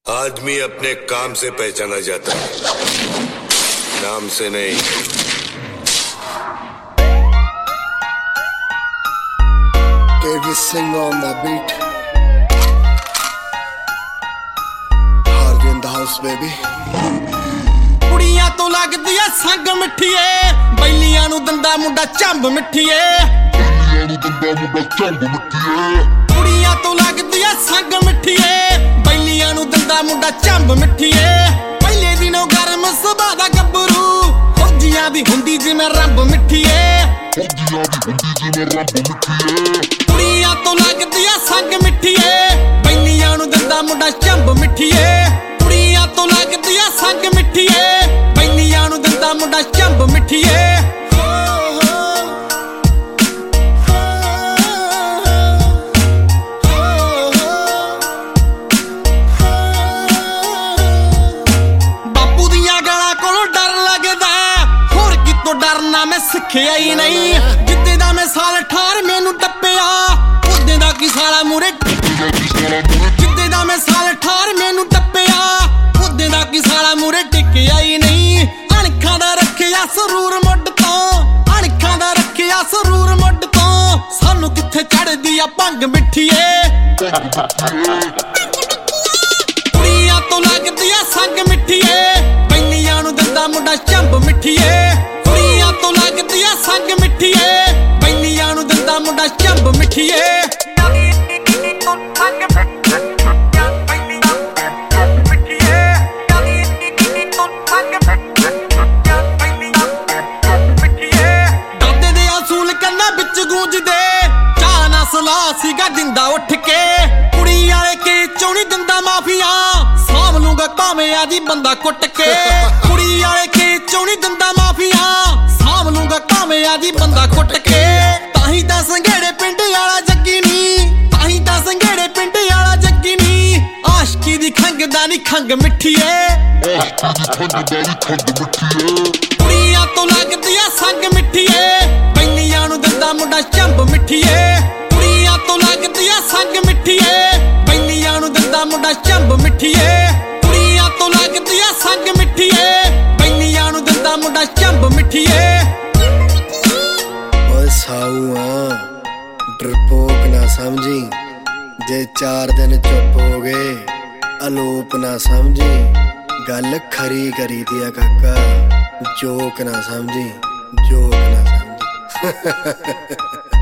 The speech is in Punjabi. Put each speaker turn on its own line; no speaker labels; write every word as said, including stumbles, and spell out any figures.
आदमी अपने काम से पहचाना जाता है, नाम से नहीं।
David Singh on the beat. Hard in the house, baby.
ਕੁੜੀਆਂ ਤੋਂ ਲੱਗਦੀ ਐ ਸੰਗ ਮਿੱਠੀਏ, ਬੈਲੀਆਂ ਨੂੰ ਦੰਦਾ ਮੁੰਡਾ ਝੰਬ ਮਿੱਠੀਏ। ਕੁੜੀਆਂ ਤੋਂ ਲੱਗਦੀ ਐ ਸੰਗ ਮਿੱਠੀਏ, ਬੈਲੀਆਂ ਨੂੰ ਦੰਦਾ ਮੁੰਡਾ ਝੰਬ ਮਿੱਠੀਏ। ਪਹਿਲੇ ਦਿਨੋਂ ਗਰਮ ਸੁਭਾਅ ਦਾ ਗੱਭਰੂ, ਫੌਜੀਆਂ ਦੀ ਹੁੰਦੀ ਜਿਵੇਂ ਰੱਬ ਮਿੱਠੀਏ। ਕੁੜੀਆਂ ਤੋਂ ਲੱਗਦੀ ਐ ਸੰਗ ਮਿੱਠੀਏ, ਬੈਲੀਆਂ ਨੂੰ ਦੰਦਾ ਮੁੰਡਾ ਝੰਬ ਮਿੱਠੀਏ। ਕੁੜੀਆਂ ਤੋਂ ਲੱਗਦੀ ਐ ਸੰਗ ਮਿੱਠੀਏ, ਬੈਲੀਆਂ ਨੂੰ ਦੰਦਾ ਮੁੰਡਾ ਝੰਬ ਮਿੱਠੀਏ। ਬਾਪੂ ਦੀਆਂ ਗਾਲਾਂ ਕੋਲੋਂ ਡਰ ਲੱਗਦਾ, ਹੋਰ ਕਿਤੋਂ ਡਰਨਾ ਮੈਂ ਸਿੱਖਿਆ ਹੀ ਨਹੀਂ। ਜਿੱਦੇ ਦਾ ਮੈਂ ਸਾਲ ਅਠਾਰ ਮੈਨੂੰ ਟੱਪਿਆ, ਉਦੇ ਦਾ ਕੀ ਸਾਲਾ ਮੂਰੇ। ਜਿੱਦੇ ਦਾ ਮੈਂ ਸਾਲ ਅਠਾਰ ਮੈਨੂੰ ਟੱਪਿਆ, ਉਦੇ ਦਾ ਕੀ ਸਾਲਾ ਮੂਰੇ ਟਿਕਿਆ ਹੀ ਨਹੀਂ। ਅਣਖਾਂ ਦਾ ਰੱਖਿਆ ਸਰੂਰ ਮੁੱਢ ਤੋਂ, ਅਣਖਾਂ ਦਾ ਰੱਖਿਆ ਸਰੂਰ ਮੁੱਢ ਤੋਂ। ਸਾਨੂੰ ਕਿੱਥੇ ਚੜਦੀ ਆ ਭੰਗ ਮਿੱਠੀਏ। ਕੁੜੀਆਂ ਤੋਂ ਲੱਗਦੀ ਆ ਸੰਗ ਮਿੱਠੀਏ, ਬੈਲੀਆਂ ਨੂੰ ਦੰਦਾ ਮੁੰਡਾ ਝੰਬ ਮਿੱਠੀਏ। ਕੁੜੀਆਂ ਤੋਂ ਲੱਗਦੀ ਆ ਸੰਗ ਮਿੱਠੀਏ, ਬੈਲੀਆਂ ਨੂੰ ਦੰਦਾ ਮੁੰਡਾ ਝੰਬ ਮਿੱਠੀਏ। ਦਾਦੇ ਦੇ ਅਸੂਲ ਕੰਨਾਂ ਵਿੱਚ ਗੂੰਜਦੇ, ਚਾਹ ਨਾ ਸਲਾਹ ਸੀਗਾ ਦਿੰਦਾ ਉੱਠ ਕੇ। ਕੁੜੀ ਵਾਲੇ ਕੇ ਚੋਣੀ ਦਿੰਦਾ ਮਾਫੀਆ, ਸਾਂਭ ਲੂੰਗਾ ਭਾਵੇਂ ਆਜੀ ਬੰਦਾ ਕੁੱਟ ਕੇ। ਕੁੜੀ ਵਾਲੇ ਕੇ ਚੋਣੀ ਦਿੰਦਾ ਮਾਫੀਆ, ਸਾਂਭ ਲੂੰਗਾ ਭਾਵੇਂ ਆਜੀ ਬੰਦਾ ਕੁੱਟ ਕੇ। ਤਾਹੀਂ ਤਾਂ ਸੰਘੇੜੇ ਪਿੰਡ ਵਾਲਾ ਜੱਗੀ ਨੀ, ਤਾਹੀਂ ਤਾਂ ਸੰਘੇੜੇ ਪਿੰਡ ਵਾਲਾ ਜੱਗੀ ਨੀ। ਆਸ਼ਕੀ ਦੀ ਖੰਗ ਦਾ ਨੀ ਖੰਗ ਮਿੱਠੀਏ। ਕੁੜੀਆਂ ਤੋਂ ਲੱਗਦੀ ਆ ਸੰਗ ਮਿੱਠੀਏ, ਬੈਲੀਆਂ ਨੂੰ ਦੰਦਾ ਮੁੰਡਾ ਝੰਬ ਮਿੱਠੀਏ। ਕੁੜੀਆਂ ਤੋਂ ਲੱਗਦੀ ਆ ਸੰਗ ਮਿੱਠੀਏ, ਬੈਲੀਆਂ ਨੂੰ ਦੰਦਾ ਮੁੰਡਾ ਝੰਬ ਮਿੱਠੀਏ। ਕੁੜੀਆਂ ਤੋਂ ਲੱਗਦੀ ਆ ਸੰਗ ਮਿੱਠੀਏ, ਬੈਲੀਆਂ ਨੂੰ ਦੰਦਾ ਮੁੰਡਾ ਝੰਬ ਮਿੱਠੀਏ।
ਓਏ ਸਾਊਆ ਡਰਪੋਕ ਨਾ ਸਮਝੀ, ਜੇ ਚਾਰ ਦਿਨ ਚੁੱਪ ਹੋ ਗਏ ਅਲੋਪ ਨਾ ਸਮਝੀ। ਗੱਲ ਖਰੀ ਕਰੀ ਦੀ ਆ ਕਾਕਾ, ਜੋਕ ਨਾ ਸਮਝੀ, ਜੋਕ ਨਾ ਸਮਝੀ।